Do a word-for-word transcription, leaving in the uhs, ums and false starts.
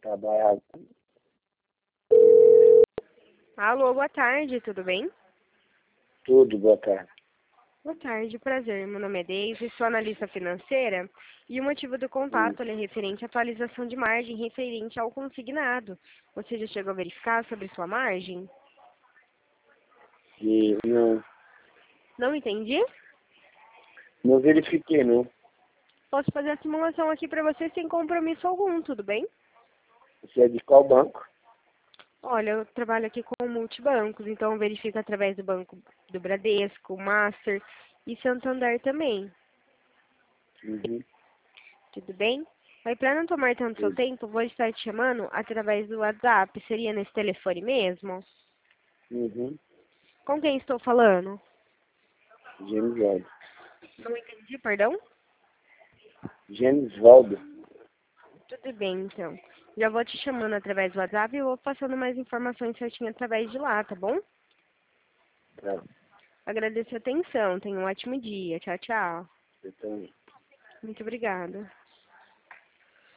trabalhar. Alô, boa tarde, tudo bem? Tudo, boa tarde. Boa tarde, prazer. Meu nome é Deise, sou analista financeira e o motivo do Hum. contato é referente à atualização de margem referente ao consignado. Você já chegou a verificar sobre sua margem? E não, Não entendi? não verifiquei, não. Posso fazer a simulação aqui para você sem compromisso algum, tudo bem? Você é de qual banco? Olha, eu trabalho aqui com multibancos, então eu verifico através do banco do Bradesco, Master e Santander também, Uhum. tudo bem? Aí, para não tomar tanto seu Tudo. tempo, vou estar te chamando através do WhatsApp. Seria nesse telefone mesmo? Uhum. Com quem estou falando? Genisvaldo. Não entendi, perdão? Genisvaldo. Tudo bem, então. Já vou te chamando através do WhatsApp e vou passando mais informações certinho através de lá, tá bom? Tá. Agradeço a atenção. Tenha um ótimo dia. Tchau, tchau. Eu também. Muito obrigada.